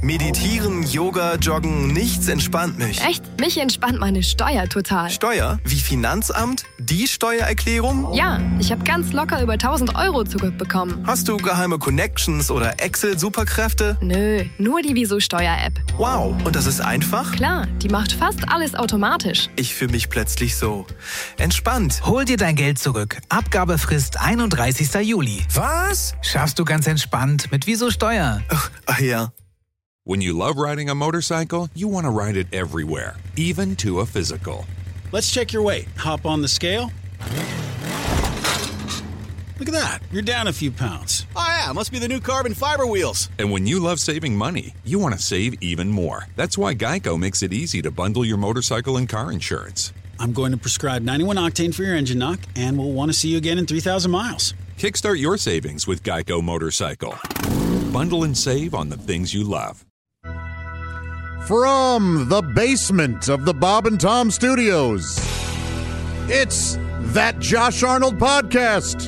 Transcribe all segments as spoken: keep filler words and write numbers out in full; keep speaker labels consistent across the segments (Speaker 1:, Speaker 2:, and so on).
Speaker 1: Meditieren, Yoga, Joggen, nichts entspannt mich.
Speaker 2: Echt? Mich entspannt meine Steuer total.
Speaker 1: Steuer? Wie Finanzamt? Die Steuererklärung?
Speaker 2: Ja, ich habe ganz locker über tausend Euro zurückbekommen.
Speaker 1: Hast du geheime Connections oder Excel-Superkräfte?
Speaker 2: Nö, nur die Wieso-Steuer-App.
Speaker 1: Wow, und das ist einfach?
Speaker 2: Klar, die macht fast alles automatisch.
Speaker 1: Ich fühle mich plötzlich so entspannt.
Speaker 3: Hol dir dein Geld zurück. Abgabefrist einunddreißigster Juli.
Speaker 1: Was?
Speaker 3: Schaffst du ganz entspannt mit Wieso Steuer.
Speaker 1: Ach, ach ja.
Speaker 4: When you love riding a motorcycle, you want to ride it everywhere, even to a physical.
Speaker 5: Let's check your weight. Hop on the scale. Look at that. You're down a few pounds.
Speaker 6: Oh, yeah. Must be the new carbon fiber wheels.
Speaker 4: And when you love saving money, you want to save even more. That's why Geico makes it easy to bundle your motorcycle and car insurance.
Speaker 5: I'm going to prescribe ninety-one octane for your engine knock, and we'll want to see you again in three thousand miles.
Speaker 4: Kickstart your savings with Geico Motorcycle. Bundle and save on the things you love.
Speaker 7: From the basement of the Bob and Tom Studios, it's That Josh Arnold Podcast.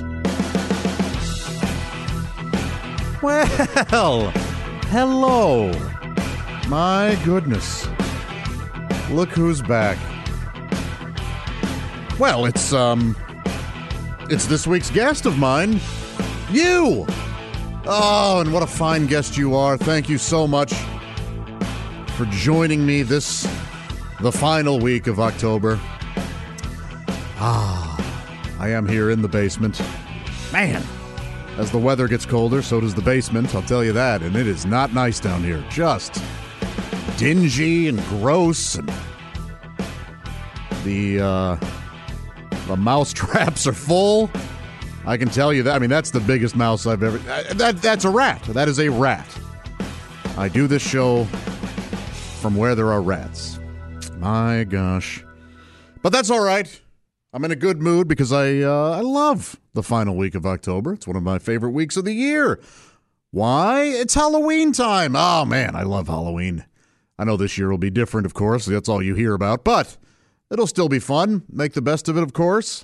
Speaker 7: Well, hello. My goodness. Look who's back. Well, it's, um, it's this week's guest of mine, you. Oh, and what a fine guest you are. Thank you so much for joining me this, the final week of October. Ah, I am here in the basement. Man, as the weather gets colder, so does the basement, I'll tell you that. And it is not nice down here. Just dingy and gross. And the, uh, the mouse traps are full. I can tell you that. I mean, that's the biggest mouse I've ever... Uh, that That's a rat. That is a rat. I do this show from where there are rats. My gosh. But that's all right. I'm in a good mood because I uh, I love the final week of October. It's one of my favorite weeks of the year. Why? It's Halloween time. Oh, man, I love Halloween. I know this year will be different, of course. That's all you hear about. But it'll still be fun. Make the best of it, of course.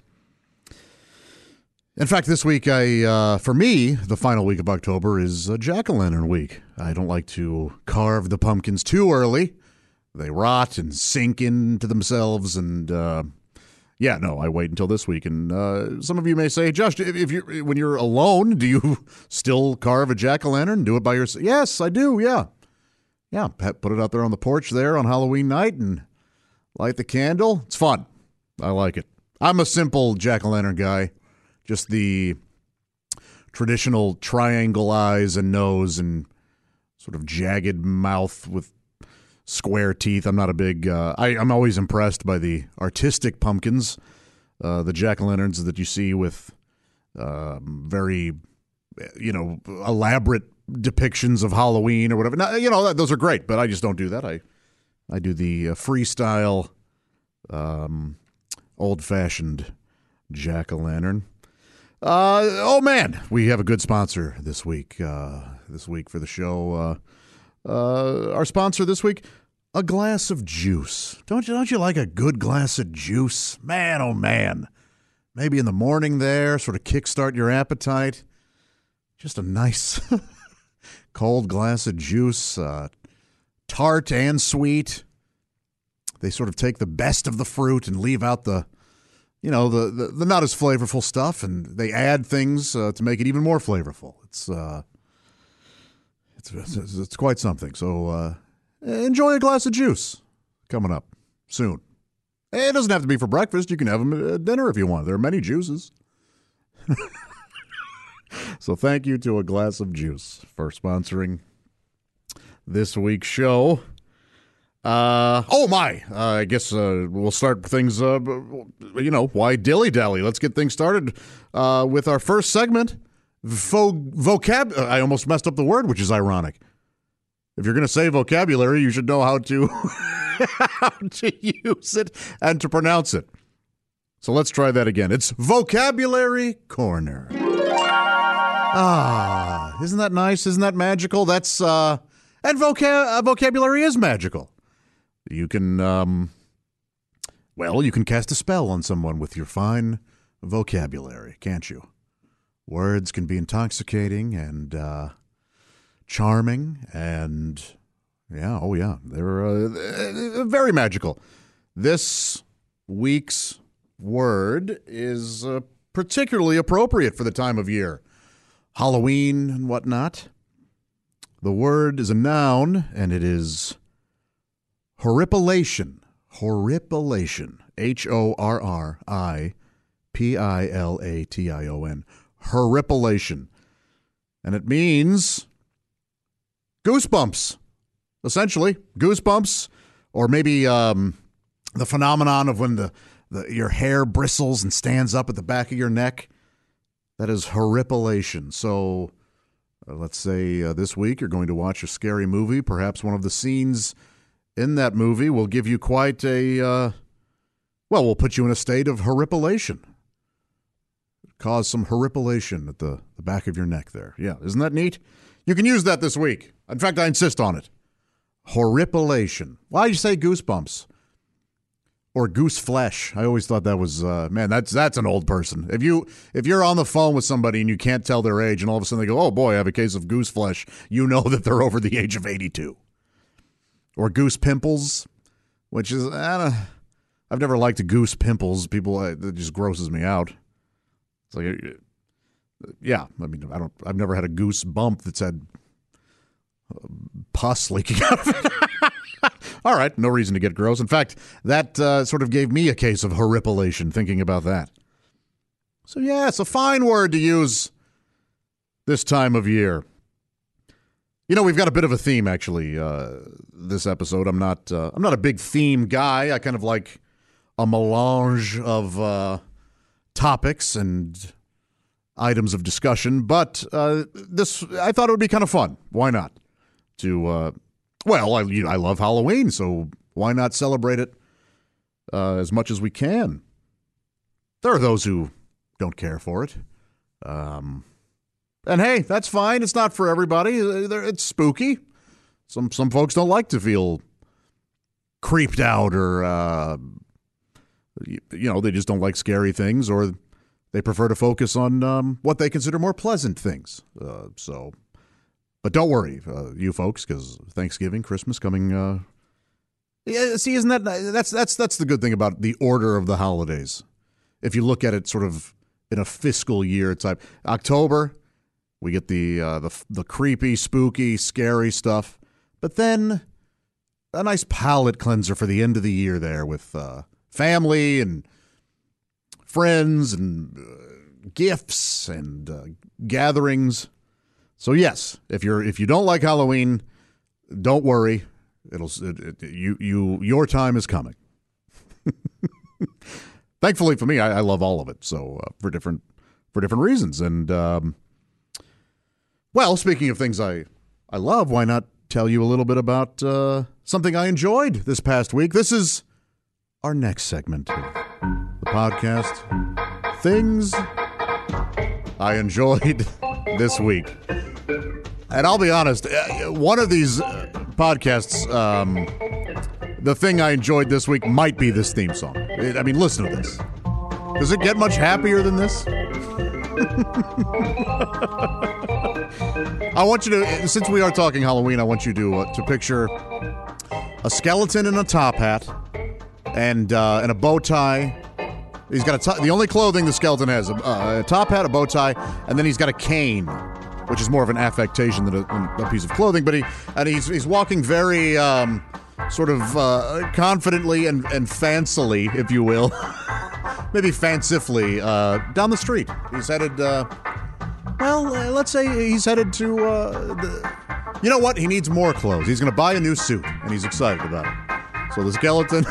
Speaker 7: In fact, this week, I uh, for me, the final week of October is a jack-o'-lantern week. I don't like to carve the pumpkins too early. They rot and sink into themselves, and uh, yeah, no, I wait until this week. And uh, some of you may say, Josh, if, if you when you're alone, do you still carve a jack-o'-lantern? Do it by yourself? Yes, I do. Yeah, yeah. Put it out there on the porch there on Halloween night and light the candle. It's fun. I like it. I'm a simple jack-o'-lantern guy. Just the traditional triangle eyes and nose and sort of jagged mouth with square teeth. I'm not a big... Uh, I, I'm always impressed by the artistic pumpkins, uh, the jack-o'-lanterns that you see with uh, very, you know, elaborate depictions of Halloween or whatever. Now, you know, those are great, but I just don't do that. I, I do the uh, freestyle, um, old-fashioned jack-o'-lantern. Uh, oh, man, we have a good sponsor this week, uh, this week for the show. Uh, uh, our sponsor this week, a glass of juice. Don't you, don't you like a good glass of juice? Man, oh, man. Maybe in the morning there, sort of kickstart your appetite. Just a nice cold glass of juice, uh, tart and sweet. They sort of take the best of the fruit and leave out the You know, the, the, the not as flavorful stuff, and they add things uh, to make it even more flavorful. It's uh, it's, it's, it's quite something. So uh, enjoy a glass of juice coming up soon. It doesn't have to be for breakfast. You can have them at dinner if you want. There are many juices. So thank you to A Glass of Juice for sponsoring this week's show. Uh, oh, my. Uh, I guess uh, we'll start things, uh, you know, why dilly-dally? Let's get things started uh, with our first segment, Vo- vocab. I almost messed up the word, which is ironic. If you're going to say vocabulary, you should know how to, how to use it and to pronounce it. So let's try that again. It's Vocabulary Corner. Ah, isn't that nice? Isn't that magical? That's, uh, and vocab- uh, vocabulary is magical. You can, um, well, you can cast a spell on someone with your fine vocabulary, can't you? Words can be intoxicating and uh, charming and Yeah, oh yeah. They're uh, very magical. This week's word is uh, particularly appropriate for the time of year. Halloween and whatnot. The word is a noun, and it is horripilation. Horripilation. H O R R I P I L A T I O N. Horripilation. And it means goosebumps, essentially. Goosebumps, or maybe um, the phenomenon of when the, the your hair bristles and stands up at the back of your neck. That is horripilation. So uh, let's say uh, this week you're going to watch a scary movie. Perhaps one of the scenes in that movie will give you quite a, uh, well, will put you in a state of horripilation. Cause some horripilation at the, the back of your neck there. Yeah, isn't that neat? You can use that this week. In fact, I insist on it. Horripilation. Why do you say goosebumps? Or goose flesh. I always thought that was, uh, man, that's that's an old person. If, you, if you're on the phone with somebody and you can't tell their age and all of a sudden they go, oh boy, I have a case of goose flesh, you know that they're over the age of eighty-two. Or goose pimples, which is, I don't, I've never liked the goose pimples. People, it just grosses me out. It's like, yeah, I mean, I don't, I've never had a goose bump that's had pus leaking out of it. All right, no reason to get gross. In fact, that uh, sort of gave me a case of horripilation thinking about that. So yeah, it's a fine word to use this time of year. You know, we've got a bit of a theme actually uh, this episode. I'm not, uh, I'm not a big theme guy. I kind of like a melange of uh, topics and items of discussion. But uh, this, I thought it would be kind of fun. Why not? To uh, well, I, you know, I love Halloween, so why not celebrate it uh, as much as we can? There are those who don't care for it. Um, and hey, that's fine. It's not for everybody. It's spooky. Some some folks don't like to feel creeped out or, uh, you, you know, they just don't like scary things, or they prefer to focus on um, what they consider more pleasant things. Uh, so... But don't worry, uh, you folks, because Thanksgiving, Christmas coming. Uh, yeah, see, isn't that that's that's that's the good thing about the order of the holidays? If you look at it sort of in a fiscal year type, October, we get the uh, the the creepy, spooky, scary stuff, but then a nice palate cleanser for the end of the year there with uh, family and friends and uh, gifts and uh, gatherings. So yes, if you're if you don't like Halloween, don't worry. It'll it, it, you you your time is coming. Thankfully for me, I, I love all of it. So uh, for different for different reasons. And um, well, speaking of things I I love, why not tell you a little bit about uh, something I enjoyed this past week? This is our next segment of the podcast. Things I enjoyed this week. And I'll be honest, one of these podcasts, um, the thing I enjoyed this week might be this theme song. I mean, listen to this. Does it get much happier than this? I want you to, since we are talking Halloween, I want you to uh, to picture a skeleton in a top hat and uh, and a bow tie. He's got a t- the only clothing the skeleton has, a, a top hat, a bow tie, and then he's got a cane, which is more of an affectation than a, than a piece of clothing. But he and he's he's walking very um, sort of uh, confidently and, and fancily, if you will, maybe fancifully, uh, down the street. He's headed, uh, well, uh, let's say he's headed to, uh, the, you know what? He needs more clothes. He's going to buy a new suit, and he's excited about it. So the skeleton...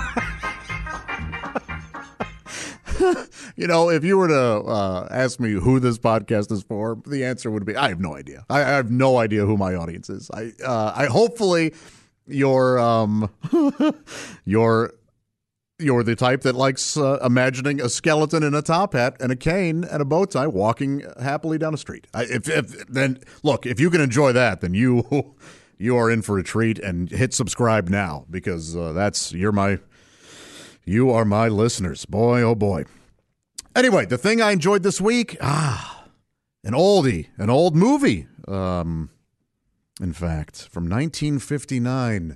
Speaker 7: You know, if you were to uh, ask me who this podcast is for, the answer would be, I have no idea. I, I have no idea who my audience is. I, uh, I hopefully you're, um, you're, you're the type that likes uh, imagining a skeleton in a top hat and a cane and a bow tie walking happily down a street. I, if, if then look, if you can enjoy that, then you, you are in for a treat. And hit subscribe now, because uh, that's you're my. You are my listeners. Boy, oh boy. Anyway, the thing I enjoyed this week, ah, an oldie, an old movie. Um, in fact, from nineteen fifty-nine.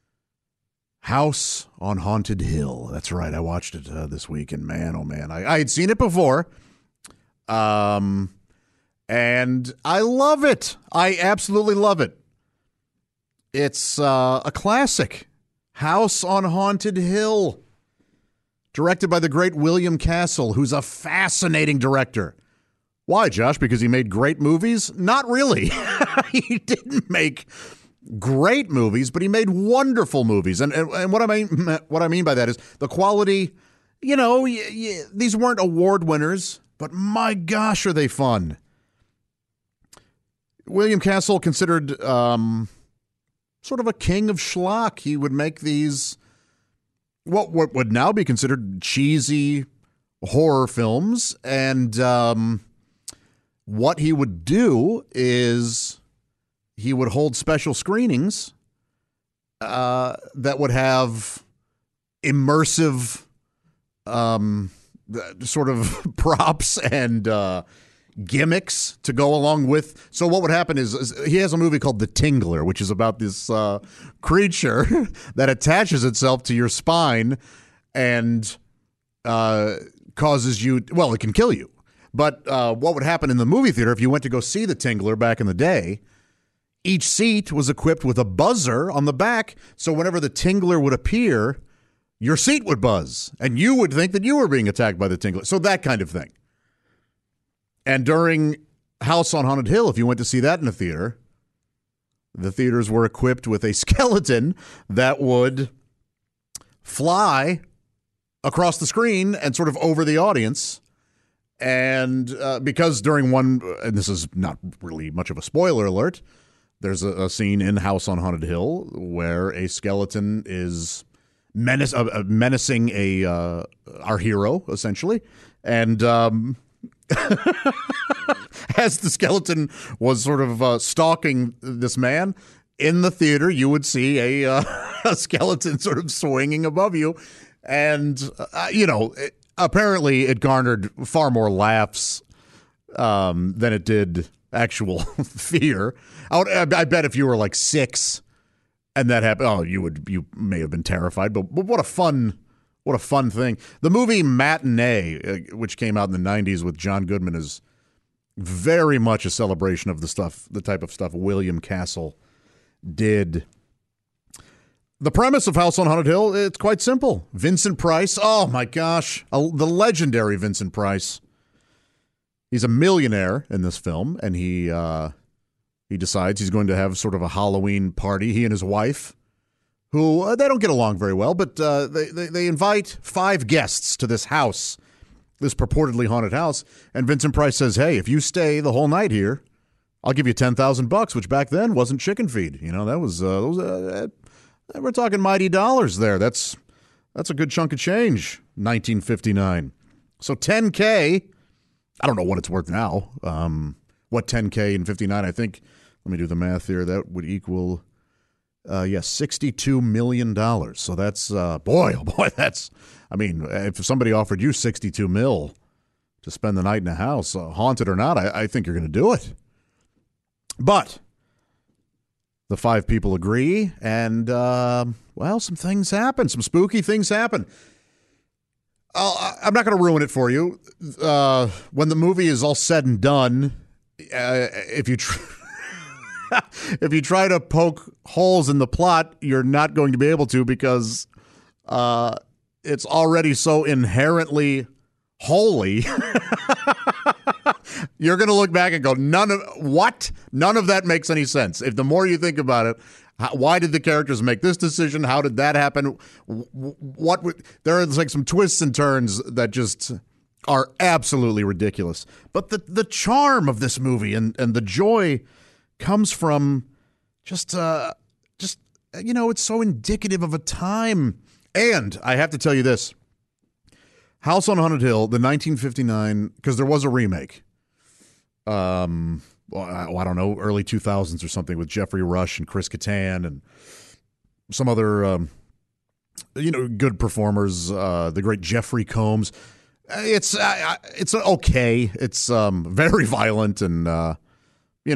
Speaker 7: House on Haunted Hill. That's right. I watched it uh, this week, and man, oh man, I, I had seen it before. Um, and I love it. I absolutely love it. It's uh, a classic. House on Haunted Hill. Directed by the great William Castle, who's a fascinating director. Why, Josh? Because he made great movies? Not really. He didn't make great movies, but he made wonderful movies. And, and and what I mean what I mean by that is the quality. You know, y- y- these weren't award winners, but my gosh, are they fun. William Castle considered um, sort of a king of schlock. He would make these what what would now be considered cheesy horror films, and um, what he would do is he would hold special screenings uh, that would have immersive um, sort of props and uh, gimmicks to go along with. So what would happen is, is he has a movie called The Tingler, which is about this uh, creature that attaches itself to your spine and uh, causes you, well, it can kill you. But uh, what would happen in the movie theater if you went to go see The Tingler back in the day, each seat was equipped with a buzzer on the back, so whenever the Tingler would appear, your seat would buzz, and you would think that you were being attacked by the Tingler. So that kind of thing. And during House on Haunted Hill, if you went to see that in a theater, the theaters were equipped with a skeleton that would fly across the screen and sort of over the audience. And uh, because during one, and this is not really much of a spoiler alert, there's a, a scene in House on Haunted Hill where a skeleton is menace, uh, uh, menacing a uh, our hero, essentially. And um, as the skeleton was sort of uh, stalking this man, in the theater you would see a, uh, a skeleton sort of swinging above you. And, uh, you know, it, apparently it garnered far more laughs um, than it did actual fear. I, would, I bet if you were like six and that happened, oh, you would you may have been terrified. But, but what a fun what a fun thing. The movie Matinee, uh, which came out in the nineties with John Goodman, is very much a celebration of the stuff, the type of stuff William Castle did. The premise of House on Haunted Hill, it's quite simple. Vincent Price, oh my gosh, a, the legendary Vincent Price. He's a millionaire in this film, and he uh, he decides he's going to have sort of a Halloween party, he and his wife, who, uh, they don't get along very well, but uh, they, they, they invite five guests to this house, this purportedly haunted house, and Vincent Price says, hey, if you stay the whole night here, I'll give you ten thousand bucks, which back then wasn't chicken feed. You know, that was, uh, that was uh, we're talking mighty dollars there. That's that's a good chunk of change, nineteen fifty-nine. So ten K, I don't know what it's worth now. Um, what ten K in fifty-nine, I think, let me do the math here, that would equal, uh, yes, sixty-two million dollars. So that's, uh, boy, oh boy, that's, I mean, if somebody offered you sixty-two mil to spend the night in a house, uh, haunted or not, I, I think you're going to do it. But the five people agree, and, uh, well, some things happen. Some spooky things happen. I'll, I'm not going to ruin it for you. Uh, when the movie is all said and done, uh, if you tr- if you try to poke holes in the plot, you're not going to be able to, because uh, it's already so inherently holy. You're going to look back and go, none of what? None of that makes any sense. If the more you think about it, how, why did the characters make this decision? How did that happen? What would, there are like some twists and turns that just are absolutely ridiculous. But the the charm of this movie and, and the joy comes from just uh, just you know, it's so indicative of a time. And I have to tell you this. House on Haunted Hill, the nineteen fifty-nine, because there was a remake. Um, well, I, I don't know, early two thousands or something, with Jeffrey Rush and Chris Kattan and some other, um, you know, good performers. Uh, the great Jeffrey Combs. It's uh, it's okay. It's um, very violent and uh, you know,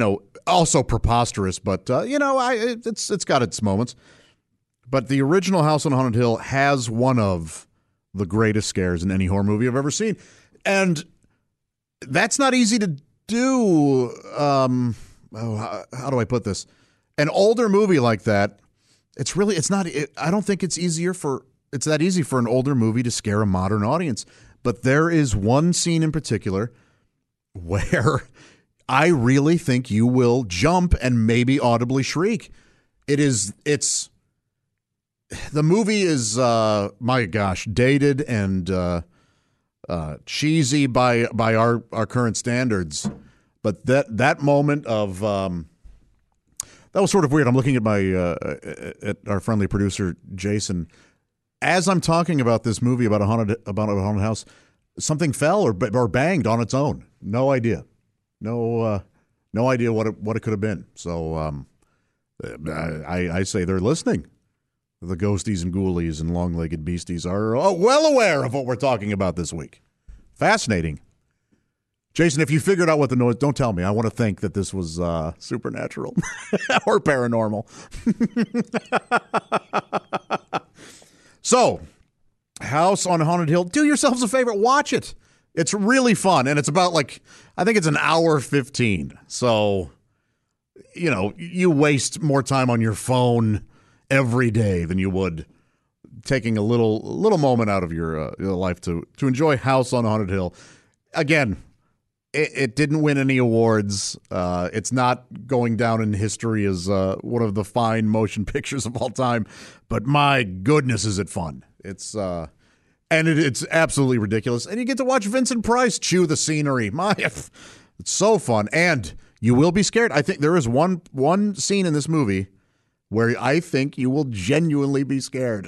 Speaker 7: also preposterous, but uh, you know, I it's it's got its moments. But the original House on Haunted Hill has one of the greatest scares in any horror movie I've ever seen, and that's not easy to do. Um, oh, how, how do I put this? An older movie like that, it's really it's not. It, I don't think it's easier for it's that easy for an older movie to scare a modern audience. But there is one scene in particular where I really think you will jump and maybe audibly shriek. It is, it's, the movie is, uh, my gosh, dated and uh, uh, cheesy by by our, our current standards. But that that moment of, um, that was sort of weird. I'm looking at my, uh, at our friendly producer, Jason. As I'm talking about this movie about a haunted, about a haunted house, something fell or or banged on its own. No idea. No, uh, no idea what it, what it could have been. So um, I, I say they're listening. The ghosties and ghoulies and long-legged beasties are oh, well aware of what we're talking about this week. Fascinating. Jason, if you figured out what the noise, don't tell me. I want to think that this was uh, supernatural or paranormal. So, House on Haunted Hill, do yourselves a favor, watch it. It's really fun, and it's about like, I think it's an hour fifteen. So, you know, you waste more time on your phone every day than you would taking a little little moment out of your, uh, your life to, to enjoy House on Haunted Hill. Again, it, it didn't win any awards. Uh, it's not going down in history as uh, one of the fine motion pictures of all time, but my goodness, is it fun. It's... Uh, And it, it's absolutely ridiculous. And you get to watch Vincent Price chew the scenery. My, it's so fun. And you will be scared. I think there is one one scene in this movie where I think you will genuinely be scared.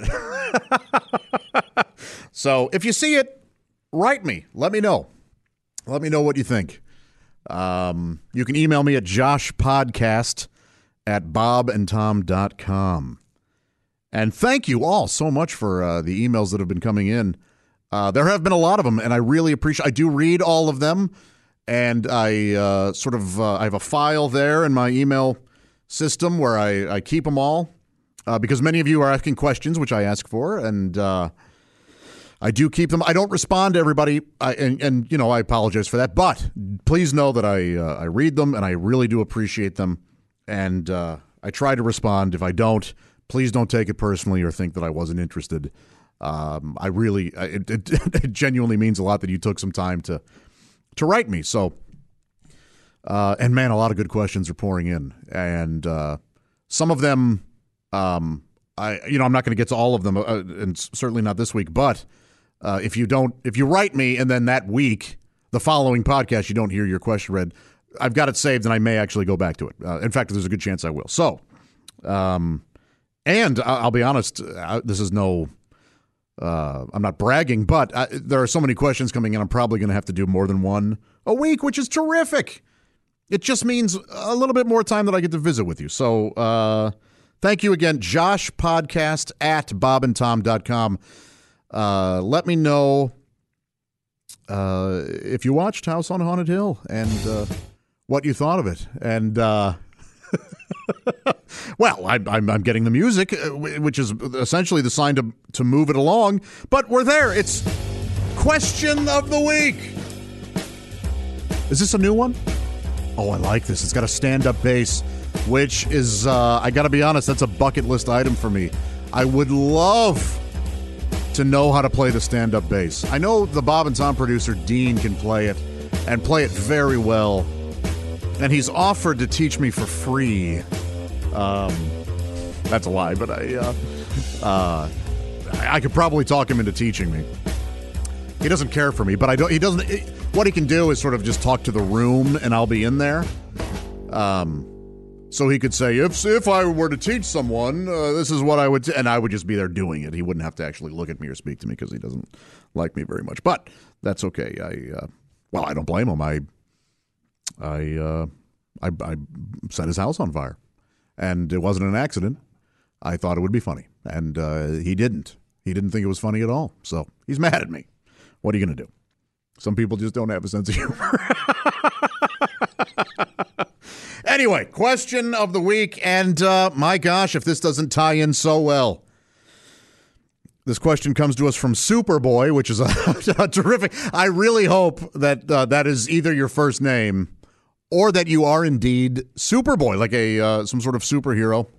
Speaker 7: So if you see it, write me. Let me know. Let me know what you think. Um, you can email me at joshpodcast at bob and tom dot com. And thank you all so much for uh, the emails that have been coming in. Uh, there have been a lot of them, and I really appreciate. I do read all of them, and I uh, sort of uh, I have a file there in my email system where I, I keep them all uh, because many of you are asking questions, which I ask for, and uh, I do keep them. I don't respond to everybody, I, and, and you know I apologize for that. But please know that I uh, I read them, and I really do appreciate them, and uh, I try to respond. If I don't, please don't take it personally or think that I wasn't interested. Um, I really, it, it, it genuinely means a lot that you took some time to to write me. So, uh, and man, a lot of good questions are pouring in, and uh, some of them, um, I you know, I'm not going to get to all of them, uh, and certainly not this week. But uh, if you don't, if you write me, and then that week, the following podcast, you don't hear your question read, I've got it saved, and I may actually go back to it. Uh, in fact, there's a good chance I will. So. Um, And I'll be honest, this is no, uh, I'm not bragging, but I, there are so many questions coming in, I'm probably going to have to do more than one a week, which is terrific. It just means a little bit more time that I get to visit with you. So uh, thank you again, joshpodcast at bob and tom dot com. Uh, let me know uh, if you watched House on Haunted Hill and uh, what you thought of it. And, uh, well, I, I'm, I'm getting the music, which is essentially the sign to to move it along. But we're there. It's Question of the Week. Is this a new one? Oh, I like this. It's got a stand-up bass, which is, uh, I got to be honest, that's a bucket list item for me. I would love to know how to play the stand-up bass. I know the Bob and Tom producer, Dean, can play it and play it very well. And he's offered to teach me for free. Um, that's a lie, but I, uh, uh, I could probably talk him into teaching me. He doesn't care for me, but I don't. He doesn't. It, what he can do is sort of just talk to the room, and I'll be in there. Um, so he could say, if if I were to teach someone, uh, this is what I would, t-, and I would just be there doing it. He wouldn't have to actually look at me or speak to me because he doesn't like me very much. But that's okay. I, uh, well, I don't blame him. I. I, uh, I I set his house on fire, and it wasn't an accident. I thought it would be funny, and uh, he didn't. He didn't think it was funny at all, so he's mad at me. What are you going to do? Some people just don't have a sense of humor. Anyway, question of the week, and uh, my gosh, if this doesn't tie in so well. This question comes to us from Superboy, which is a, a terrific. I really hope that uh, that is either your first name or that you are indeed Superboy, like a uh, some sort of superhero.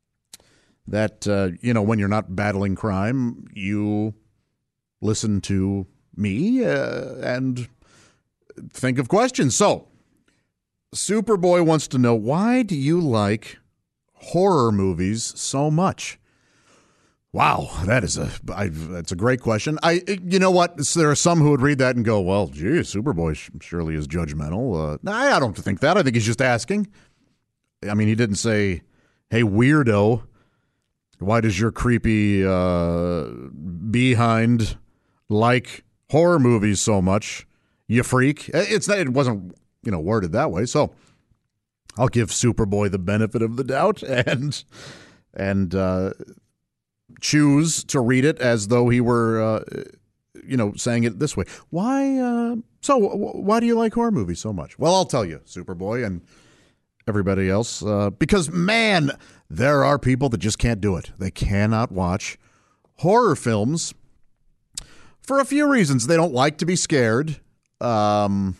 Speaker 7: That uh, you know, when you're not battling crime, you listen to me uh, and think of questions. So, Superboy wants to know, why do you like horror movies so much? Wow, that is a I, that's a great question. I, you know what? There are some who would read that and go, "Well, gee, Superboy surely is judgmental." Uh, I don't think that. I think he's just asking. I mean, he didn't say, "Hey, weirdo, why does your creepy uh, behind like horror movies so much? You freak." It's not. It wasn't, you know, worded that way. So I'll give Superboy the benefit of the doubt and and. Uh, choose to read it as though he were, uh, you know, saying it this way. Why? Uh, so, w- why do you like horror movies so much? Well, I'll tell you, Superboy and everybody else, uh, because, man, there are people that just can't do it. They cannot watch horror films for a few reasons. They don't like to be scared, um,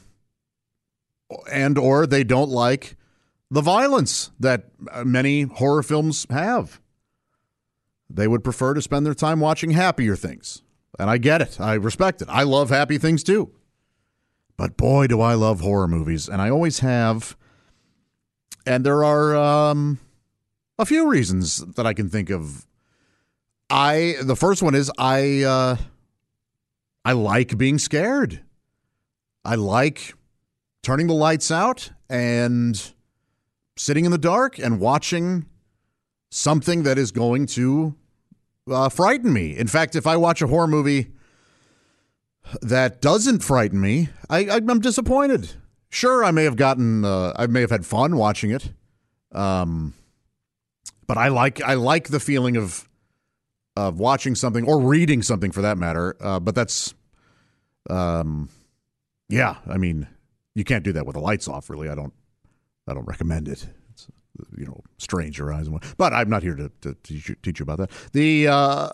Speaker 7: and or they don't like the violence that many horror films have. They would prefer to spend their time watching happier things. And I get it. I respect it. I love happy things too. But boy, do I love horror movies. And I always have. And there are um, a few reasons that I can think of. I the first one is I uh, I like being scared. I like turning the lights out and sitting in the dark and watching something that is going to uh, frighten me. In fact, if I watch a horror movie that doesn't frighten me, I, I, I'm disappointed. Sure, I may have gotten, uh, I may have had fun watching it, um, but I like, I like the feeling of of watching something or reading something for that matter. Uh, but that's, um, yeah, I mean, you can't do that with the lights off. Really, I don't, I don't recommend it. You know, strange your eyes. But I'm not here to, to teach, you, teach you about that. The uh,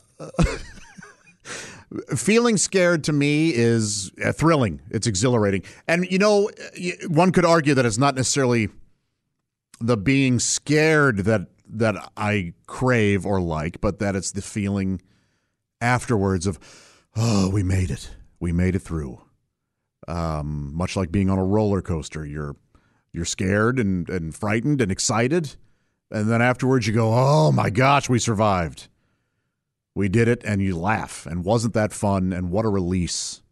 Speaker 7: feeling scared to me is uh, thrilling. It's exhilarating. And, you know, one could argue that it's not necessarily the being scared that that I crave or like, but that it's the feeling afterwards of, oh, we made it. We made it through. Um, much like being on a roller coaster. You're You're scared and, and frightened and excited. And then afterwards you go, oh, my gosh, we survived. We did it, and you laugh. And wasn't that fun? And what a release.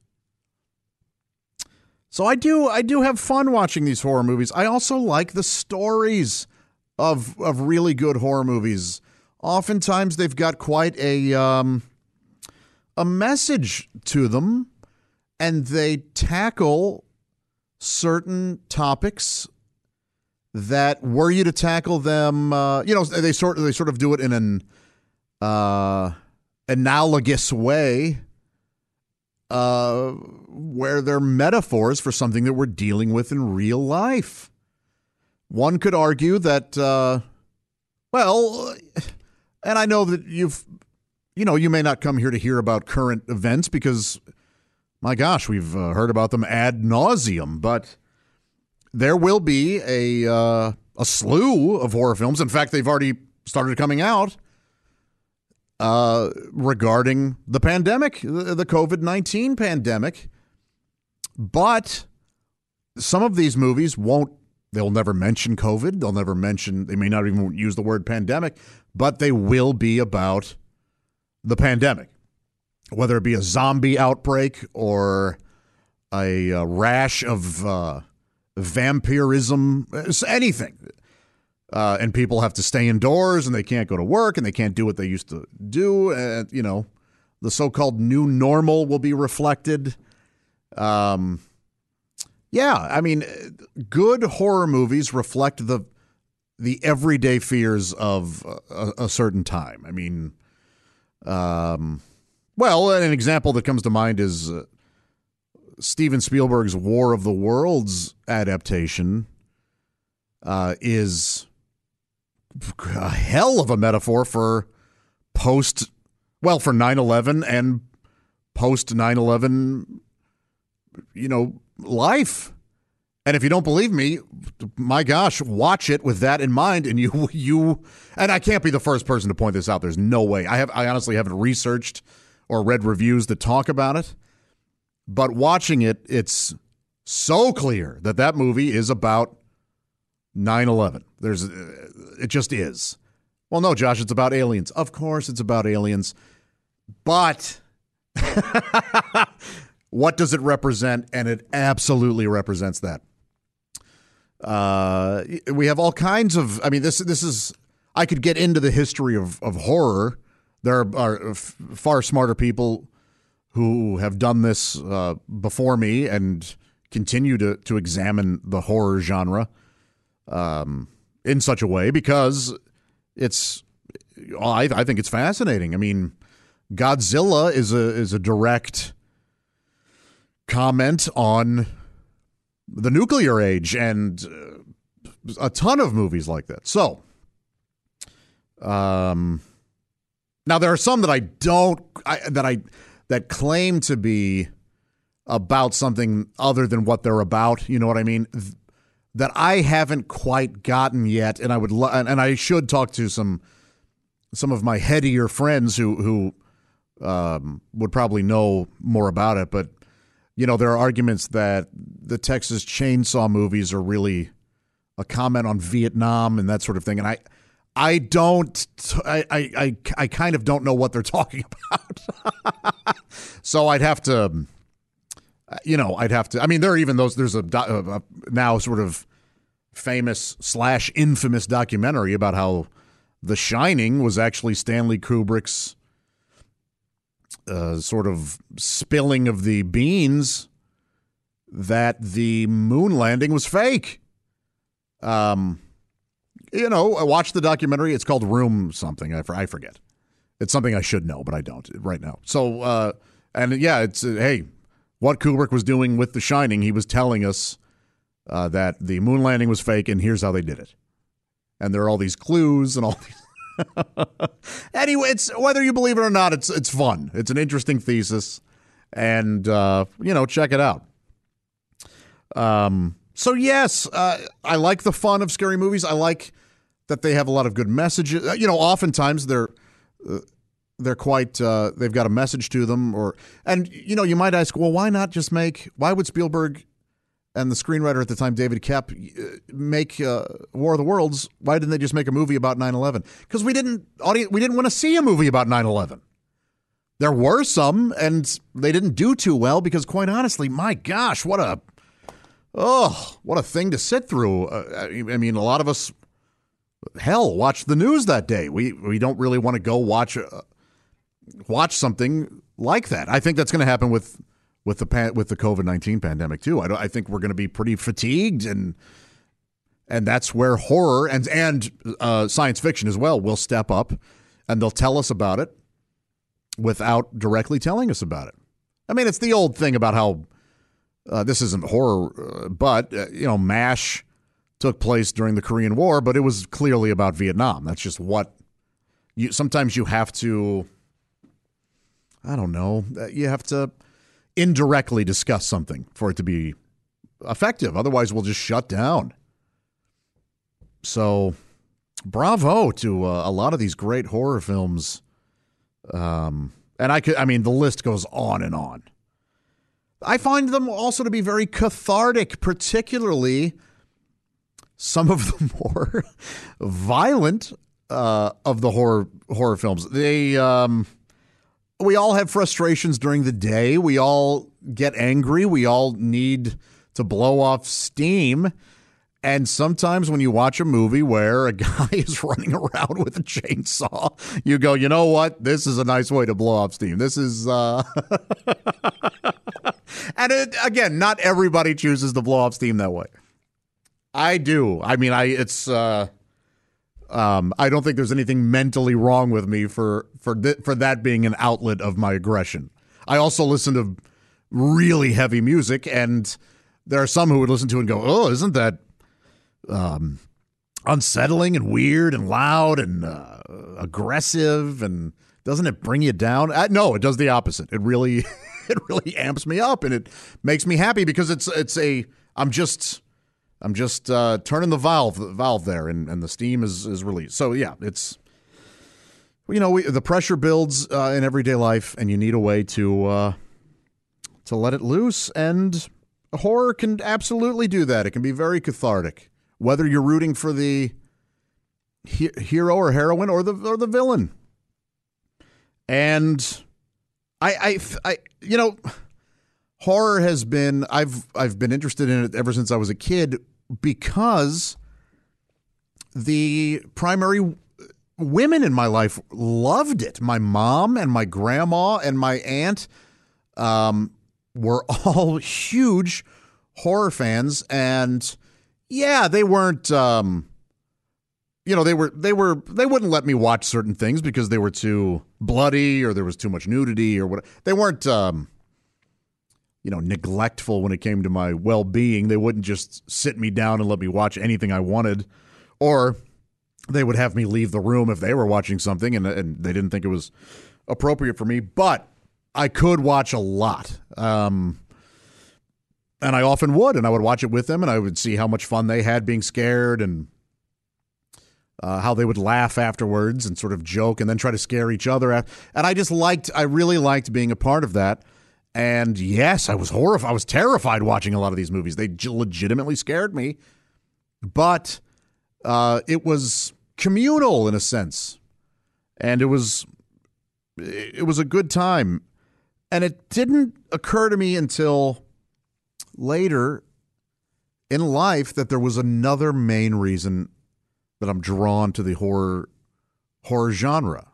Speaker 7: So I do I do have fun watching these horror movies. I also like the stories of of really good horror movies. Oftentimes they've got quite a um, a message to them, and they tackle certain topics that, were you to tackle them, uh, you know, they sort of, they sort of do it in an uh, analogous way, uh, where they're metaphors for something that we're dealing with in real life. One could argue that, uh, well, and I know that you've, you know, you may not come here to hear about current events because, my gosh, we've uh, heard about them ad nauseum, but there will be a uh, a slew of horror films. In fact, they've already started coming out uh, regarding the pandemic, the, the covid nineteen pandemic. But some of these movies won't, they'll never mention COVID. They'll never mention, they may not even use the word pandemic, but they will be about the pandemic. Whether it be a zombie outbreak or a, a rash of uh, vampirism, anything. Uh, and people have to stay indoors and they can't go to work and they can't do what they used to do. And, you know, the so-called new normal will be reflected. Um, yeah, I mean, good horror movies reflect the the everyday fears of a, a certain time. I mean, um... Well, an example that comes to mind is uh, Steven Spielberg's War of the Worlds adaptation uh, is a hell of a metaphor for post, well, for nine eleven and post nine eleven, you know, life. And if you don't believe me, my gosh, watch it with that in mind. And you, you, and I can't be the first person to point this out. There's no way. I have, I honestly haven't researched or read reviews that talk about it. But watching it, it's so clear that that movie is about nine eleven. There's, it just is. Well, no, Josh, it's about aliens. Of course, it's about aliens. But what does it represent? And it absolutely represents that. Uh, we have all kinds of, I mean, this this is, I could get into the history of, of horror. There are, are f- far smarter people who have done this uh, before me and continue to, to examine the horror genre um, in such a way because it's, I, I think it's fascinating. I mean, Godzilla is a is a direct comment on the nuclear age and uh, a ton of movies like that. So, um, now there are some that I don't, I, that I, that claim to be about something other than what they're about. You know what I mean? Th- that I haven't quite gotten yet. And I would, lo- and, and I should talk to some, some of my headier friends who, who, um, would probably know more about it, but you know, there are arguments that the Texas Chainsaw movies are really a comment on Vietnam and that sort of thing. And I, I don't, I, I, I, I kind of don't know what they're talking about. So I'd have to, you know, I'd have to, I mean, there are even those, there's a, a now sort of famous slash infamous documentary about how The Shining was actually Stanley Kubrick's Uh, sort of spilling of the beans that the moon landing was fake. Um, you know, I watched the documentary. It's called Room something. I, I forget. It's something I should know, but I don't right now. So, uh, and yeah, it's, uh, hey, what Kubrick was doing with The Shining, he was telling us uh, that the moon landing was fake, and here's how they did it. And there are all these clues and all these. Anyway, it's whether you believe it or not, it's it's fun. It's an interesting thesis, and uh, you know, check it out. Um, so yes, uh, I like the fun of scary movies. I like that they have a lot of good messages. You know, oftentimes they're uh, they're quite uh, they've got a message to them, or and you know, you might ask, well, why not just make? Why would Spielberg and the screenwriter at the time, David Koepp, make uh, War of the Worlds? Why didn't they just make a movie about nine eleven? Because we didn't audience, we didn't want to see a movie about nine eleven. There were some, and they didn't do too well because, quite honestly, my gosh, what a oh, what a thing to sit through. Uh, I mean, a lot of us, hell, watched the news that day. We we don't really want to go watch uh, watch something like that. I think that's going to happen with. With the pan, with the COVID nineteen pandemic too, I don't, I think we're going to be pretty fatigued, and and that's where horror and and uh, science fiction as well will step up, and they'll tell us about it without directly telling us about it. I mean, it's the old thing about how uh, this isn't horror, uh, but uh, you know, MASH took place during the Korean War, but it was clearly about Vietnam. That's just what you. Sometimes you have to. I don't know. You have to. Indirectly discuss something for it to be effective. Otherwise, we'll just shut down. So, bravo to uh, a lot of these great horror films. Um, and I could, I mean, the list goes on and on. I find them also to be very cathartic, particularly some of the more violent uh, of the horror horror films. They. Um, We all have frustrations during the day. We all get angry. We all need to blow off steam. And sometimes when you watch a movie where a guy is running around with a chainsaw, you go, you know what? This is a nice way to blow off steam. This is, uh... and it, again, not everybody chooses to blow off steam that way. I do. I mean, I it's... Uh... Um, I don't think there's anything mentally wrong with me for for th- for that being an outlet of my aggression. I also listen to really heavy music, and there are some who would listen to it and go, "Oh, isn't that um, unsettling and weird and loud and uh, aggressive, and doesn't it bring you down? Uh, no, it does the opposite. It really, it really amps me up, and it makes me happy because it's it's a I'm just I'm just uh, turning the valve the valve there, and, and the steam is is released. So yeah, it's you know we, the pressure builds uh, in everyday life, and you need a way to uh, to let it loose, and horror can absolutely do that. It can be very cathartic, whether you're rooting for the he- hero or heroine or the or the villain. And I, I, I, you know, horror has been I've I've been interested in it ever since I was a kid because the primary women in my life loved it. My mom and my grandma and my aunt um, were all huge horror fans, and yeah, they weren't. Um, you know, they were they were they wouldn't let me watch certain things because they were too bloody or there was too much nudity or what. They weren't, um, you know, neglectful when it came to my well-being. They wouldn't just sit me down and let me watch anything I wanted, or they would have me leave the room if they were watching something and and they didn't think it was appropriate for me. But I could watch a lot. Um, and I often would, and I would watch it with them, and I would see how much fun they had being scared and uh, how they would laugh afterwards and sort of joke and then try to scare each other. And I just liked, I really liked being a part of that. And yes, I was horrified. I was terrified watching a lot of these movies. They legitimately scared me. But uh, it was communal in a sense. And it was, it was a good time. And it didn't occur to me until later in life that there was another main reason that I'm drawn to the horror horror genre.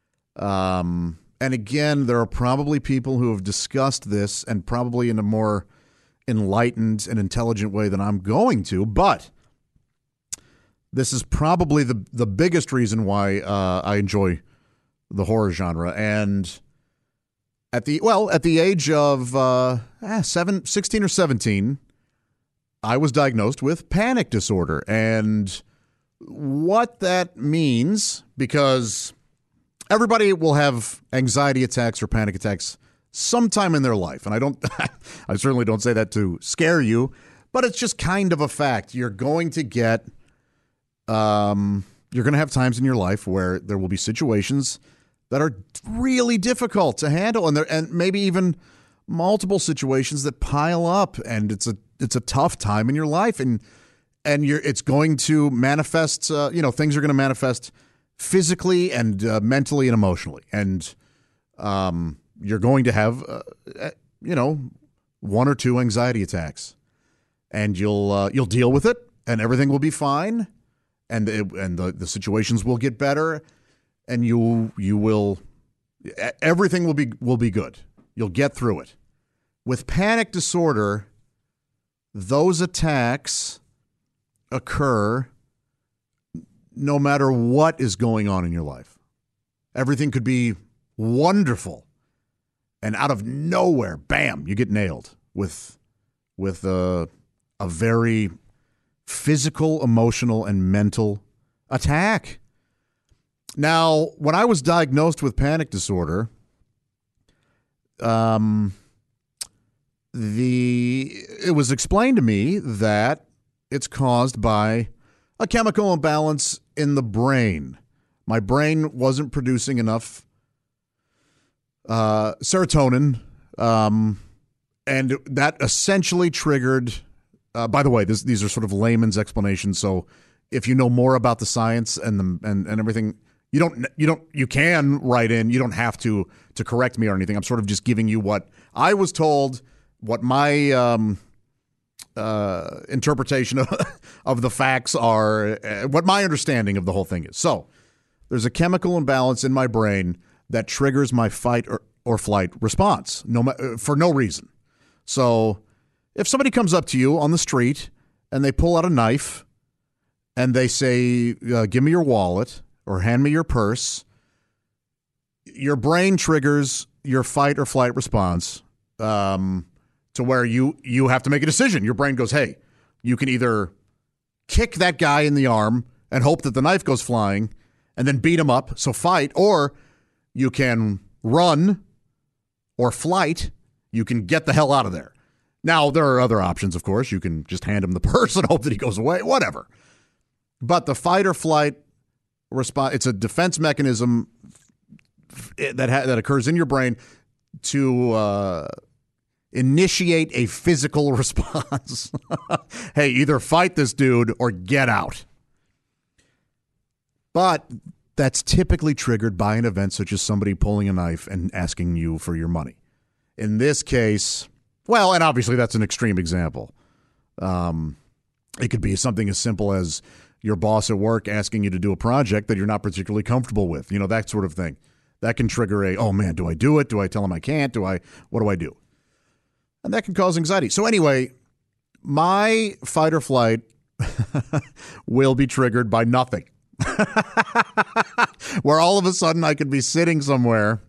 Speaker 7: Um, and again, there are probably people who have discussed this and probably in a more enlightened and intelligent way than I'm going to, but this is probably the the biggest reason why uh, I enjoy the horror genre. And At the well, at the age of uh, eh, seven, sixteen or seventeen, I was diagnosed with panic disorder. And what that means, because everybody will have anxiety attacks or panic attacks sometime in their life. And I don't, I certainly don't say that to scare you, but it's just kind of a fact. You're going to get, um, you're going to have times in your life where there will be situations that are really difficult to handle, and there and maybe even multiple situations that pile up, and it's a it's a tough time in your life, and and you're it's going to manifest. Uh, you know, things are going to manifest physically and uh, mentally and emotionally, and um, you're going to have uh, you know one or two anxiety attacks, and you'll uh, you'll deal with it, and everything will be fine, and it, and the the situations will get better. And you you will everything will be will be good. You'll get through it. With panic disorder, those attacks occur no matter what is going on in your life. Everything could be wonderful, and out of nowhere, bam, you get nailed with with a a very physical, emotional, and mental attack. Now, when I was diagnosed with panic disorder, um, the it was explained to me that it's caused by a chemical imbalance in the brain. My brain wasn't producing enough uh, serotonin, um, and that essentially triggered. Uh, by the way, this, these are sort of layman's explanations. So, if you know more about the science and the and, and everything. You don't, you don't, you can write in. You don't have to to correct me or anything. I'm sort of just giving you what I was told, what my um, uh, interpretation of, of the facts are, uh, what my understanding of the whole thing is. So there's a chemical imbalance in my brain that triggers my fight or, or flight response no, for no reason. So if somebody comes up to you on the street and they pull out a knife and they say, uh, give me your wallet, or hand me your purse, your brain triggers your fight or flight response um, to where you you have to make a decision. Your brain goes, hey, you can either kick that guy in the arm and hope that the knife goes flying and then beat him up, so fight, or you can run or flight. You can get the hell out of there. Now, there are other options, of course. You can just hand him the purse and hope that he goes away, whatever. But the fight or flight response, it's a defense mechanism that ha- that occurs in your brain to uh, initiate a physical response. Hey, either fight this dude or get out. But that's typically triggered by an event such as somebody pulling a knife and asking you for your money. In this case, well, and obviously that's an extreme example. Um, it could be something as simple as your boss at work asking you to do a project that you're not particularly comfortable with, you know, that sort of thing. That can trigger a, oh man, do I do it? Do I tell him I can't? Do I, what do I do? And that can cause anxiety. So anyway, my fight or flight will be triggered by nothing. Where all of a sudden I could be sitting somewhere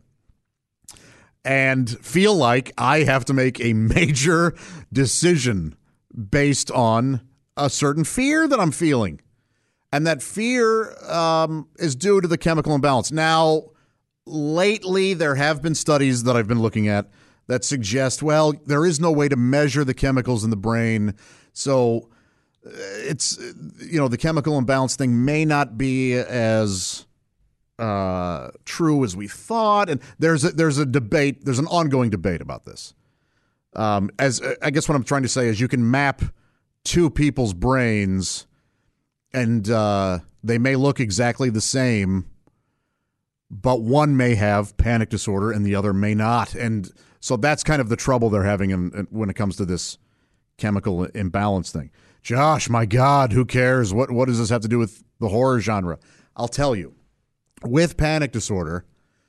Speaker 7: and feel like I have to make a major decision based on a certain fear that I'm feeling. And that fear um, is due to the chemical imbalance. Now, lately, there have been studies that I've been looking at that suggest, well, there is no way to measure the chemicals in the brain. So it's, you know, the chemical imbalance thing may not be as uh, true as we thought. And there's a, there's a debate, there's an ongoing debate about this. Um, as I guess what I'm trying to say is you can map two people's brains and uh, they may look exactly the same, but one may have panic disorder and the other may not. And so that's kind of the trouble they're having in, in, when it comes to this chemical imbalance thing. Josh, my God, who cares? What what does this have to do with the horror genre? I'll tell you. With panic disorder,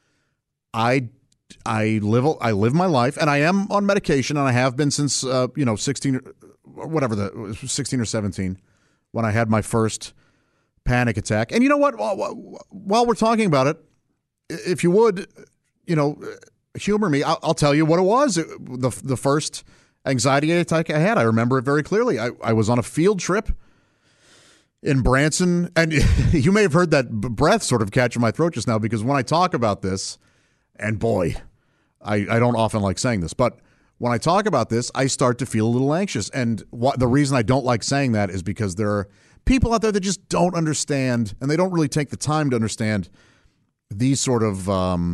Speaker 7: I I live I live my life, and I am on medication, and I have been since uh, you know sixteen or whatever the sixteen or seventeen when I had my first panic attack. And you know what? While, while we're talking about it, if you would, you know, humor me, I'll, I'll tell you what it was. It, the the first anxiety attack I had, I remember it very clearly. I, I was on a field trip in Branson, and you may have heard that breath sort of catch in my throat just now, because when I talk about this, and boy, I, I don't often like saying this, but when I talk about this, I start to feel a little anxious. And what, the reason I don't like saying that is because there are people out there that just don't understand, and they don't really take the time to understand these sort of, um,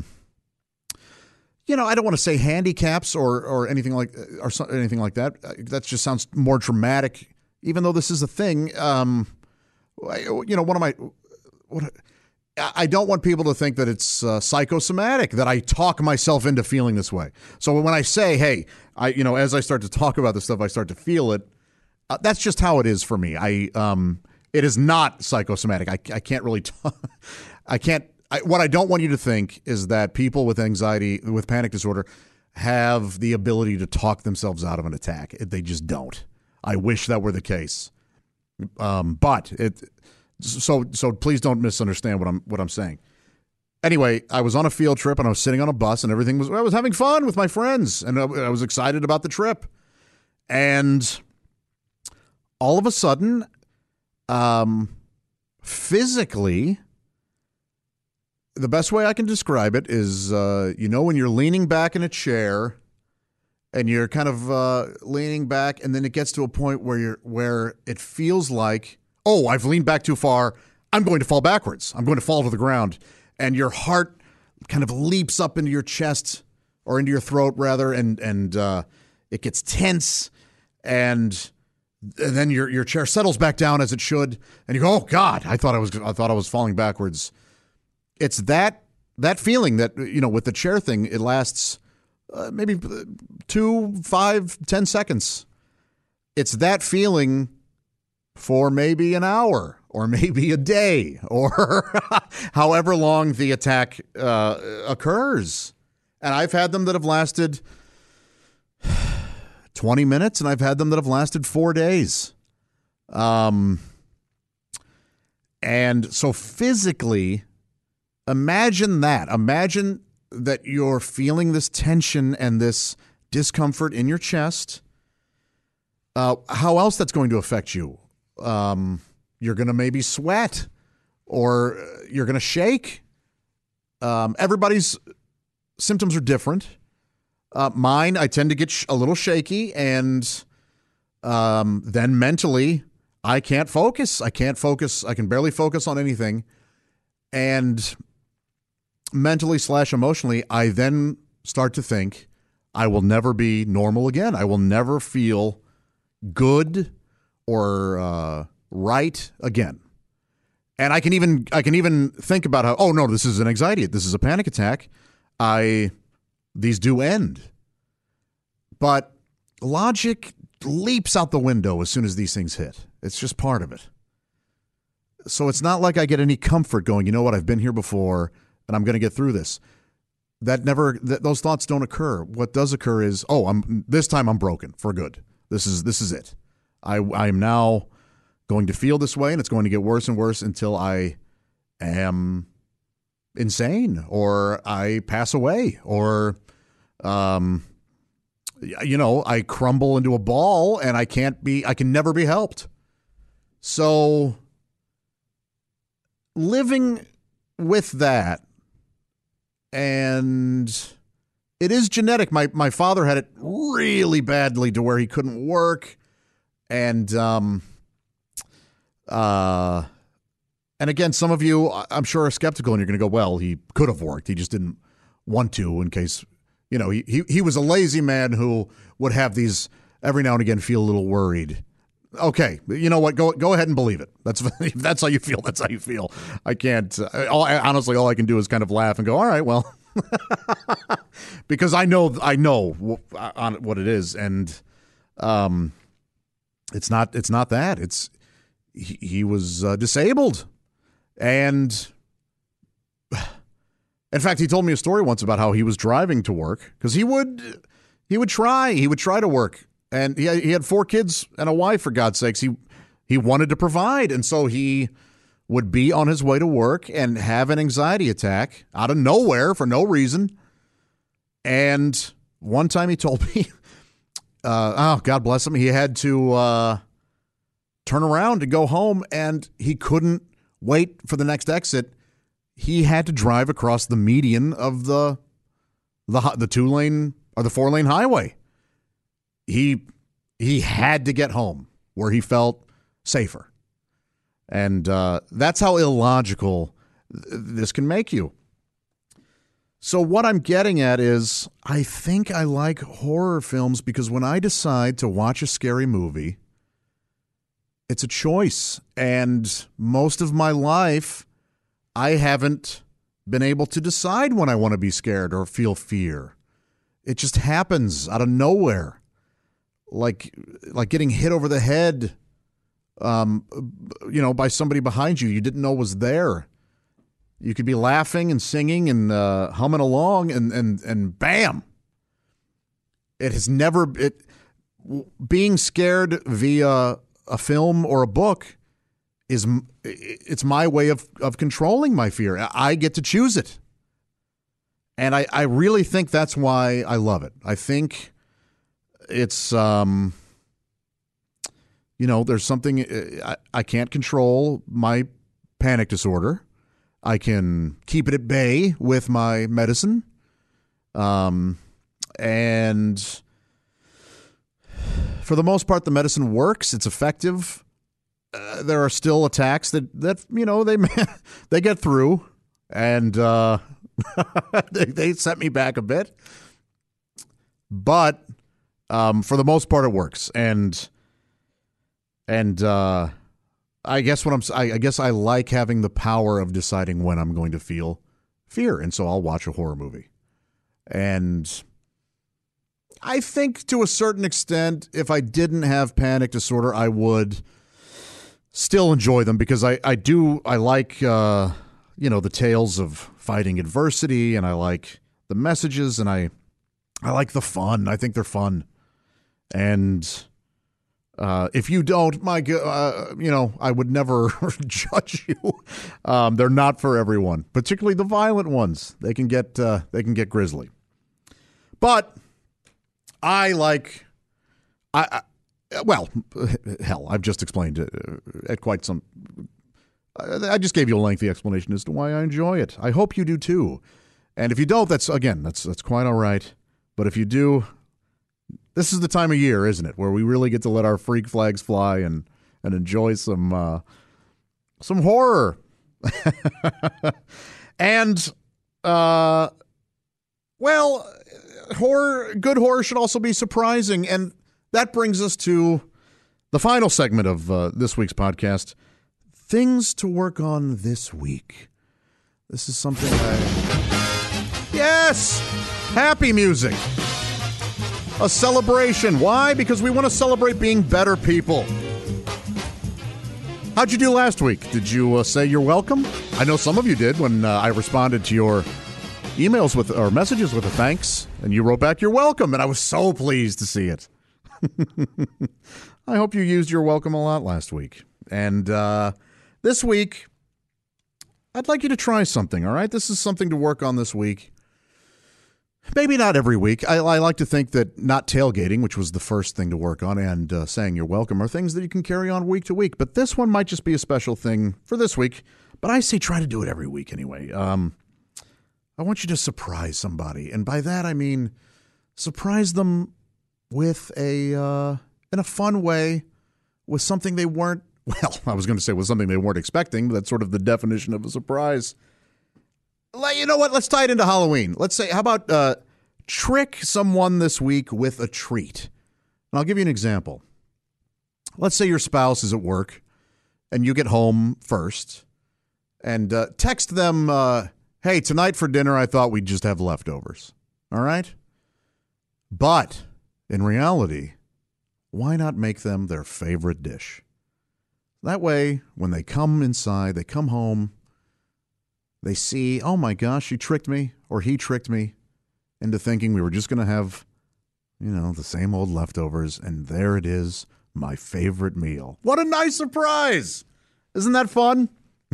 Speaker 7: you know, I don't want to say handicaps or or anything like or anything like that. That just sounds more dramatic, even though this is a thing. Um, you know, one of my, what, I don't want people to think that it's uh, psychosomatic, that I talk myself into feeling this way. So when I say, hey, I, you know, as I start to talk about this stuff, I start to feel it. Uh, that's just how it is for me. I, um, it is not psychosomatic. I, I can't really, talk, I can't. I, what I don't want you to think is that people with anxiety, with panic disorder, have the ability to talk themselves out of an attack. They just don't. I wish that were the case. Um, but it, so so please don't misunderstand what I'm what I'm saying. Anyway, I was on a field trip and I was sitting on a bus and everything was I was having fun with my friends and I, I was excited about the trip. And all of a sudden, um, physically, the best way I can describe it is, uh, you know, when you're leaning back in a chair and you're kind of uh, leaning back, and then it gets to a point where you're where it feels like, oh, I've leaned back too far. I'm going to fall backwards. I'm going to fall to the ground. And your heart kind of leaps up into your chest or into your throat, rather, and and uh, it gets tense. And, and then your your chair settles back down as it should, and you go, oh God, I thought I was I thought I was falling backwards. It's that that feeling that, you know, with the chair thing, it lasts uh, maybe two, five, ten seconds. It's that feeling for maybe an hour or maybe a day or however long the attack uh, occurs. And I've had them that have lasted twenty minutes, and I've had them that have lasted four days. Um, and so physically, imagine that. Imagine that you're feeling this tension and this discomfort in your chest. Uh, how else that's going to affect you? Um, you're going to maybe sweat or you're going to shake. Um, everybody's symptoms are different. Uh, mine, I tend to get sh- a little shaky, and um, then mentally, I can't focus. I can't focus. I can barely focus on anything. And mentally slash emotionally, I then start to think I will never be normal again. I will never feel good or uh, right again. And I can even I can even think about how, oh no, this is an anxiety. This is a panic attack. I these do end. But logic leaps out the window as soon as these things hit. It's just part of it. So it's not like I get any comfort going, you know what, I've been here before and I'm going to get through this. That never that those thoughts don't occur. What does occur is, oh, I'm this time I'm broken for good. This is this is it. I I am now going to feel this way, and it's going to get worse and worse until I am insane or I pass away or um you know, I crumble into a ball and I can't be I can never be helped. So living with that, and it is genetic. My my father had it really badly to where he couldn't work, and um, uh, and again, some of you, I'm sure, are skeptical, and you're going to go, "Well, he could have worked. He just didn't want to, in case, you know, he he he was a lazy man who would have these every now and again, feel a little worried." Okay, you know what? Go go ahead and believe it. That's if that's how you feel. That's how you feel. I can't. Uh, all, honestly, all I can do is kind of laugh and go, "All right, well," because I know I know on what it is, and um, it's not it's not that. It's he, he was uh, disabled, and in fact, he told me a story once about how he was driving to work because he would he would try he would try to work. And he had, he had four kids and a wife, for God's sakes. He he wanted to provide. And so he would be on his way to work and have an anxiety attack out of nowhere for no reason. And one time he told me, uh, oh, God bless him, he had to uh, turn around to go home, and he couldn't wait for the next exit. He had to drive across the median of the the the two-lane or the four-lane highway. He he had to get home where he felt safer. And uh, that's how illogical th- this can make you. So what I'm getting at is I think I like horror films because when I decide to watch a scary movie, it's a choice. And most of my life, I haven't been able to decide when I want to be scared or feel fear. It just happens out of nowhere. Like like getting hit over the head, um, you know, by somebody behind you you didn't know was there. You could be laughing and singing and uh, humming along, and and and bam! It has never it being scared via a film or a book is it's my way of of controlling my fear. I get to choose it, and I I really think that's why I love it. I think. It's, um, you know, there's something I, I can't control my panic disorder. I can keep it at bay with my medicine. Um, and for the most part, the medicine works. It's effective. Uh, there are still attacks that, that you know, they they get through, and uh, they, they set me back a bit. But Um, for the most part, it works, and and uh, I guess what I'm I, I guess I like having the power of deciding when I'm going to feel fear, and so I'll watch a horror movie, and I think to a certain extent, if I didn't have panic disorder, I would still enjoy them because I I do I like uh, you know the tales of fighting adversity, and I like the messages, and I I like the fun. I think they're fun. And uh, if you don't, my, uh, you know, I would never judge you. Um, they're not for everyone, particularly the violent ones. They can get uh, they can get grisly. But I like I Well, hell, I've just explained it at quite some... I just gave you a lengthy explanation as to why I enjoy it. I hope you do too. And if you don't, that's, again, that's that's quite all right. But if you do, this is the time of year, isn't it, where we really get to let our freak flags fly and, and enjoy some, uh, some horror. And, uh, well, horror, good horror should also be surprising. And that brings us to the final segment of uh, this week's podcast, things to work on this week. This is something I... Yes! Happy music. A celebration. Why? Because we want to celebrate being better people. How'd you do last week? Did you uh, say you're welcome? I know some of you did when uh, I responded to your emails with or messages with a thanks, and you wrote back, you're welcome, and I was so pleased to see it. I hope you used your welcome a lot last week. And uh, this week, I'd like you to try something, all right? This is something to work on this week. Maybe not every week. I, I like to think that not tailgating, which was the first thing to work on, and uh, saying you're welcome are things that you can carry on week to week. But this one might just be a special thing for this week. But I say try to do it every week anyway. Um, I want you to surprise somebody. And by that, I mean surprise them with a, uh, in a fun way, with something they weren't, well, I was going to say with something they weren't expecting, but that's sort of the definition of a surprise. You know what? Let's tie it into Halloween. Let's say, how about uh, trick someone this week with a treat? And I'll give you an example. Let's say your spouse is at work and you get home first and uh, text them, uh, hey, tonight for dinner, I thought we'd just have leftovers. All right? But in reality, why not make them their favorite dish? That way, when they come inside, they come home, they see, oh my gosh, she tricked me, or he tricked me into thinking we were just going to have, you know, the same old leftovers, and there it is, my favorite meal. What a nice surprise! Isn't that fun?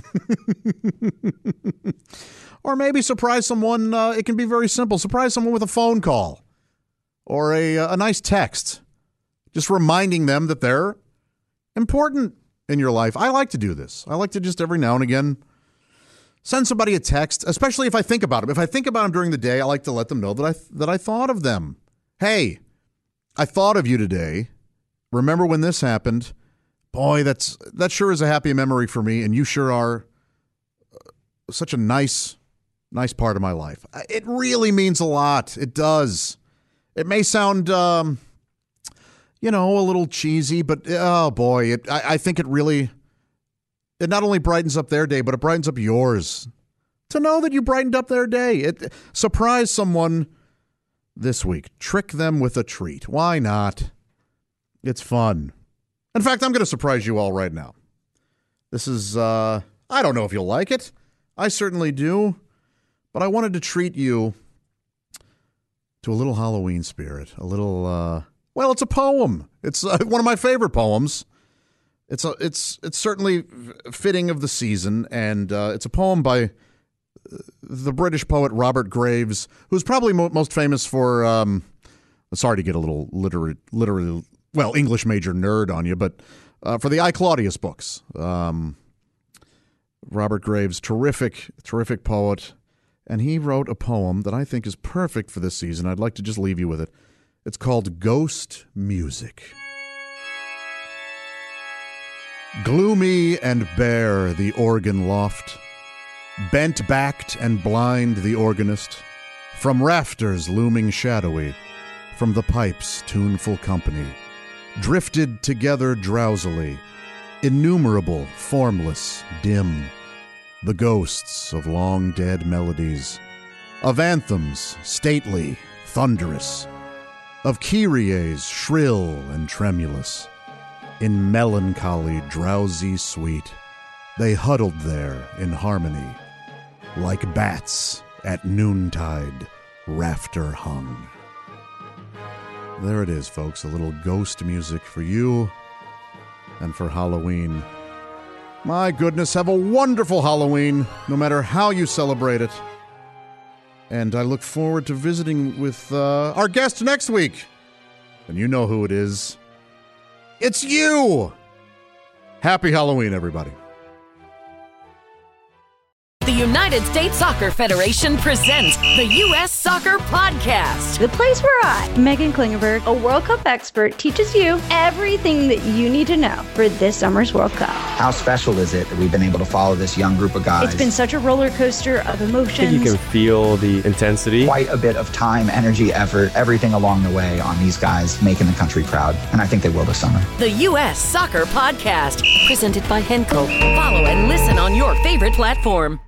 Speaker 7: Or maybe surprise someone, uh, it can be very simple. Surprise someone with a phone call or a, a nice text, just reminding them that they're important in your life. I like to do this. I like to just every now and again send somebody a text, especially if I think about them. If I think about them during the day, I like to let them know that I that I thought of them. Hey, I thought of you today. Remember when this happened? Boy, that's that sure is a happy memory for me, and you sure are such a nice, nice part of my life. It really means a lot. It does. It may sound, um, you know, a little cheesy, but oh boy, it, I, I think it really... It not only brightens up their day, but it brightens up yours. To know that you brightened up their day. It surprise someone this week. Trick them with a treat. Why not? It's fun. In fact, I'm going to surprise you all right now. This is, uh, I don't know if you'll like it. I certainly do. But I wanted to treat you to a little Halloween spirit. A little, uh, well, it's a poem. It's uh, one of my favorite poems. It's a, it's it's certainly fitting of the season, and uh, it's a poem by the British poet Robert Graves, who's probably mo- most famous for, um, sorry to get a little literary, literary, well, English major nerd on you, but uh, for the I, Claudius books. Um, Robert Graves, terrific, terrific poet, and he wrote a poem that I think is perfect for this season. I'd like to just leave you with it. It's called Ghost Music. Gloomy and bare the organ loft, bent-backed and blind the organist, from rafters looming shadowy, from the pipe's tuneful company, drifted together drowsily, innumerable, formless, dim, the ghosts of long-dead melodies, of anthems stately, thunderous, of kyries shrill and tremulous. In melancholy, drowsy sweet, they huddled there in harmony, like bats at noontide, rafter hung. There it is, folks, a little ghost music for you and for Halloween. My goodness, have a wonderful Halloween, no matter how you celebrate it. And I look forward to visiting with uh, our guest next week. And you know who it is. It's you. Happy Halloween, everybody.
Speaker 8: The United States Soccer Federation presents the U S Soccer Podcast.
Speaker 9: The place where I, Megan Klingenberg, a World Cup expert, teaches you everything that you need to know for this summer's World Cup.
Speaker 10: How special is it that we've been able to follow this young group of guys?
Speaker 9: It's been such a roller coaster of emotions.
Speaker 11: I think you can feel the intensity.
Speaker 10: Quite a bit of time, energy, effort, everything along the way on these guys making the country proud. And I think they will this summer.
Speaker 8: The U S Soccer Podcast, presented by Henkel. Follow and listen on your favorite platform.